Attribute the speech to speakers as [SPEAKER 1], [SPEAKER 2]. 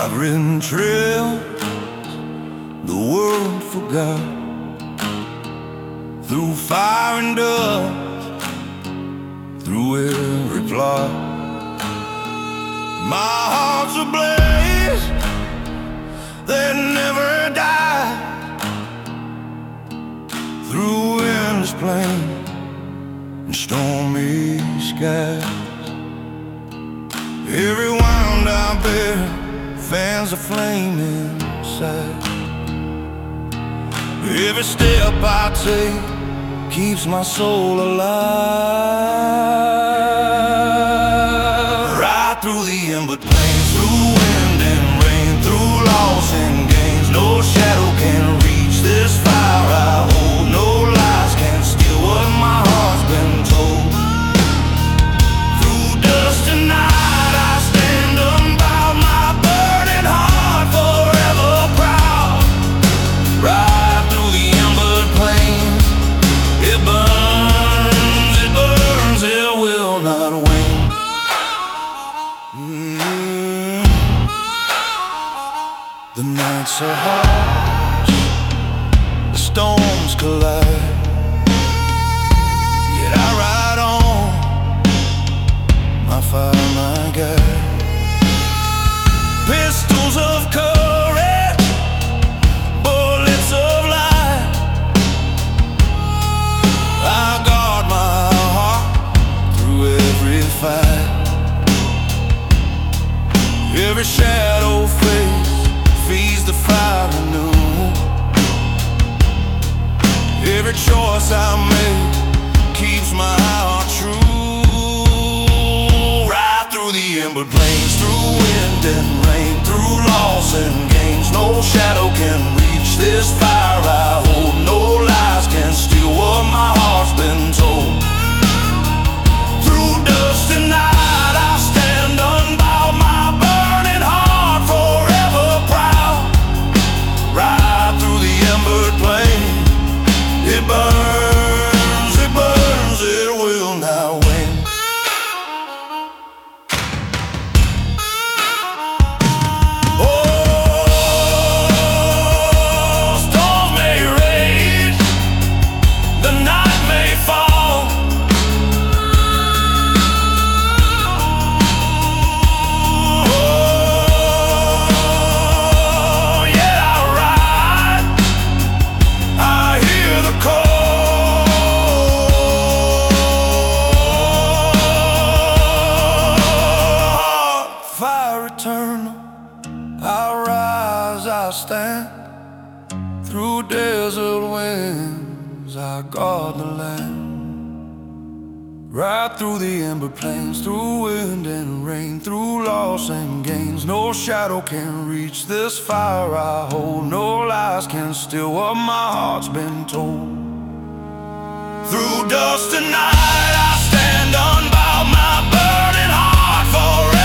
[SPEAKER 1] I've ridden trails the world forgot, through fire and dust, through every plot. My heart's ablaze, they never die, through endless plains and stormy skies. Every wound I bear fans a flame inside. Every step I take keeps my soul alive. Right through the ember plains, through wind and rain, through loss and gains, no shadow can reach this fire I hold. No lies can steal what my heart's been told. Through dust and night I stand unbowed, my burning heart forever proud. Right through the embered plains, it burns, it will not wane. The nights are harsh, the storms collide, yet I ride on, my fire, my guide. Pistols of courage, bullets of light, I guard my heart through every fight. Every shadow face feeds the fire anew. Every choice I make keeps my heart true. Right through the embered plains, through wind and rain, through loss and gains, no shadow can reach this fire I hold. No lies can steal what my heart's been told. Through dust and night I stand unbowed, my burning heart forever proud. Right through the embered plain, it burns, it will not wane. Oh, storms may rage, the night may fall, oh, yet I ride, I hear the call. Fire eternal, I rise, I stand, through desert winds I guard the land. Right through the ember plains, through wind and rain, through loss and gains, no shadow can reach this fire I hold. No lies can steal what my heart's been told. Through dust and night I stand unbowed, my burning heart forever